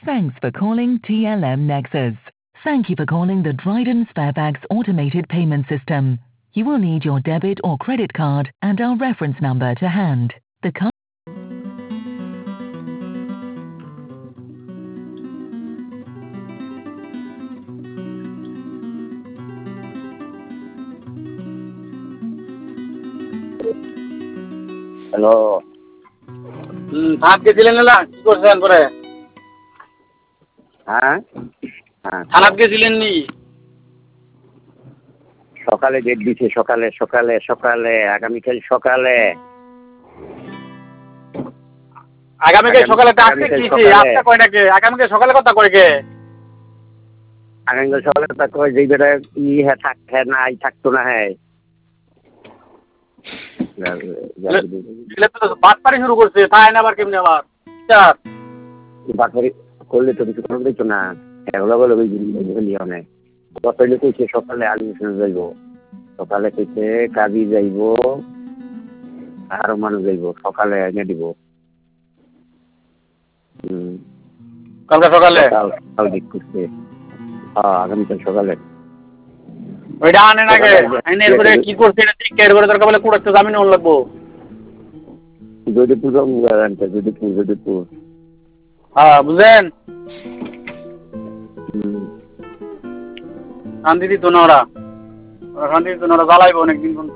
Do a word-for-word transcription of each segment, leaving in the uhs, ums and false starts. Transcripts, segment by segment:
Thanks for calling T L M Nexus. Thank you for calling the Dryden Sparebags automated payment system. You will need your debit or credit card and our reference number to hand. The card hello. হুম, ভাত গেছিলেন না? কি করছেন পরে? হ্যাঁ হ্যাঁ থানাত গেছিলেন নি? সকালে ডেট দিছে, সকালে সকালে সকালে আগামীকাল সকালে আগামীকাল সকালে ডাকতে আগামীকাল কিছি সকালে। আপনি কয় নাকি? আগামীকাল সকালে কথা কয় কে? আগামীকাল সকালে তা কয় যেই বেটা ই হ্যাঁ থাক হ্যাঁ নাই থাকতো না হ্যাঁ এগুলো তো বাটপারি শুরু করছে, তাই না আবার কেমনে আবার? স্যার বাকি করলে তো কিছু করবে তো না। এগুলো বলে ওই জিনিস অনেক গতলে কইছে সকালে আলিমিশন যাইব, সকালে কইছে কাজী যাইব, আরো মানুষ যাইব, সকালে এনে দিব। হুম কালকে সকালে সকাল দিক করছে। হ্যাঁ আগামীকাল সকালে ওইটা আনেন আগে, এনে এরপরে কি করছে এটা ঠিক এরপরে দরকার বলে কুড়াচ্ছে জামিন ওর লাগবো। যদিপুর জানতে যদিপুর যদিপুর হ্যাঁ বুঝলেন, হুম শান্তি দিত না ওরা, ওরা শান্তি দিত না, ওরা জ্বালাইবো অনেকদিন পর্যন্ত।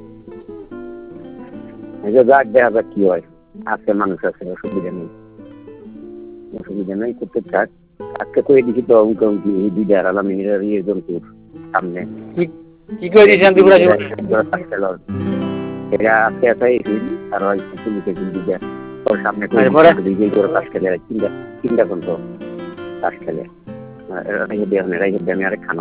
যাক দেখা যাক কি হয়। আজকে মানুষ আছে, অসুবিধা নেই, অসুবিধা নেই, করতে থাক। আজকে করে দিছি তো অঙ্ক অঙ্কি এই দুইটা আলাম ইয়ে জন্তুর সামনে কি করে দিয়েছেন ত্রিপুরা এটা আজকে আছে আর পুলিশে দুইটা তোর সামনে কাজ খেলে তিনটা তিনটা পর্যন্ত কাজ খেলে রেখে দিয়ে আমি আরেক খানো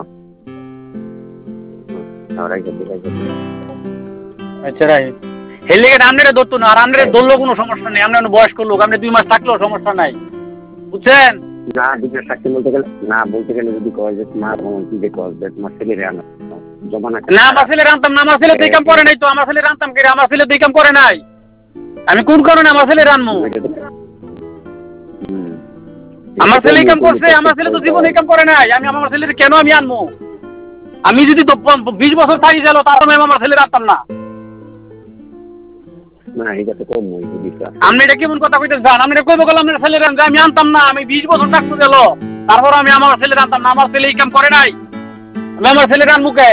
রেখে দিই রেখে দিই। আচ্ছা রাইট, হেলে রান্নারে ধরতো না, আর রান্নারে ধরলেও কোনো সমস্যা নেই। আমরা বয়স্ক লোক, আমরা দুই মাস থাকলেও সমস্যা নাই, বুঝছেন? না দুই মাস থাকতে বলতে গেলে না বলতে গেলে যদি কয় যে তোমার কি যে কয় যে তোমার ছেলে রান্না জমানা না আমার ছেলে রান্তাম না, আমার ছেলে দুই কাম করে নাই তো, আমার ছেলে রান্তাম কে? আমার ছেলে দুই কাম করে নাই, আমি কোন কারণে আমার ছেলে রানমু? আমার ছেলে কাম করছে, আমার ছেলে তো জীবনে কাম করে নাই, আমি আমার ছেলের কেন আমি আনবো? আমি যদি তো বিশ বছর থাকি গেল তার আমি আমার ছেলে রাখতাম না। না এটা তো কম হই আপনি এটা কেমন কথা কইতে চান? আপনি কইব গেল আপনার ছেলে রান আমি আনতাম না, আমি বিশ বছর থাকতে গেল তারপর আমি আমার ছেলে রানতাম না, আমার ছেলে এই কাম করে নাই, আমি আমার ছেলে রান মুখে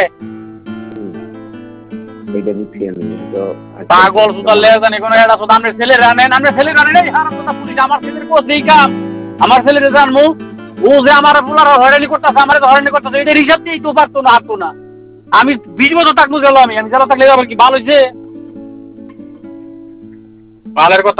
পাগল সুতার লেগে জানি কোনো একটা সুতা। আপনি ছেলে রানেন, আপনি ছেলে রানেন এই হারাম কথা পুলিশ আমার ছেলের কোচ এই কাম আমার ছেলের জানমু, ও যে আমার পুলার হয়রানি করতেছে, আমার হয়রানি করতেছে, এটা হিসাব দিয়েই তো পারতো না, হাঁটতো না। আমি বিশ বছর থাকবো গেল, আমি আমি গেল থাকলে আবার কি ভালো হয়েছে? ভালের কথা।